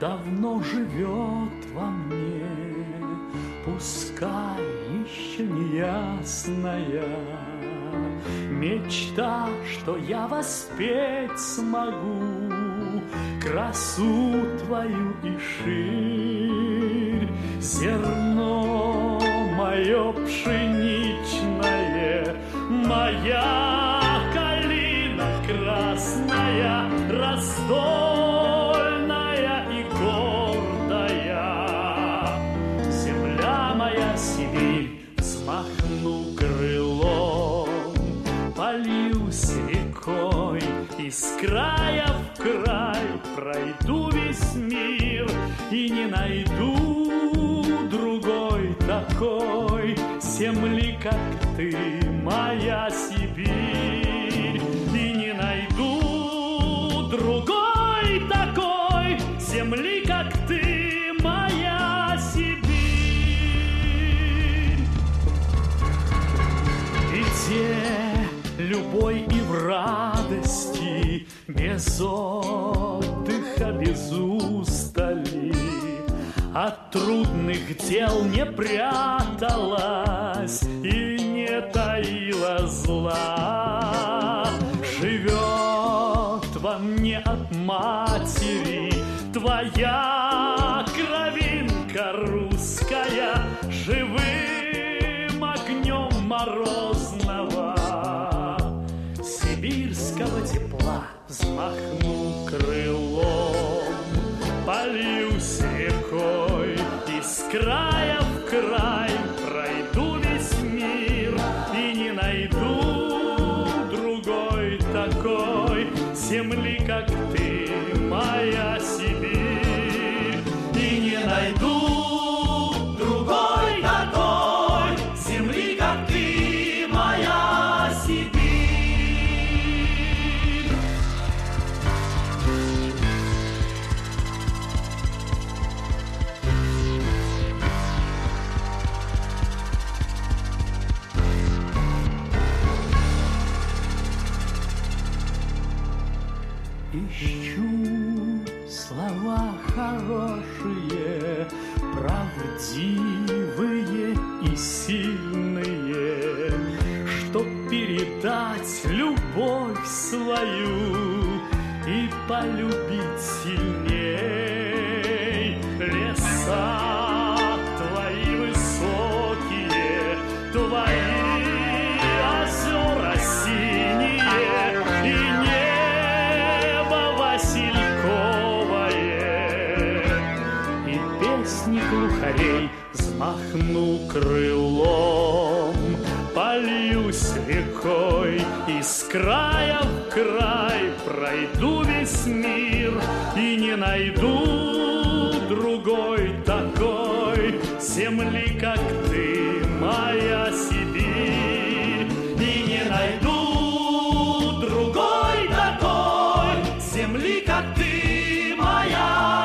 давно живет во мне, пускай еще не ясная, мечта, что я воспеть смогу красу твою и ширь. Зерно мое пшеничное, моя калина красная, раздольная и гордая. Земля моя Сибирь, взмахну крылом, польюсь рекой, из края в край пройду весь мир и не найду другой такой земли, как ты, моя Сибирь. И не найду другой такой земли, как ты, моя Сибирь. Где любой и в радости, без отдыха, без устали, от трудных дел не пряталась и не таила зла. Живет во мне от матери твоя кровинка русская, живым огнем морозного сибирского тепла. Взмахну крылом, польюсь рекой, из края в край пройду весь мир и не найду другой такой земли, как ты, моя Сибирь. И не найду другой такой земли, как ты, моя Сибирь. Ищу слова хорошие, правдивые и сильные, чтоб передать любовь свою и полюбить сильней. Леса твои высокие, твои озера синие и и песни глухарей. Взмахну крылом, польюсь рекой, из края в край пройду весь мир и не найду другой такой земли, как ты, моя Сибирь. И не найду другой такой земли, как ты, моя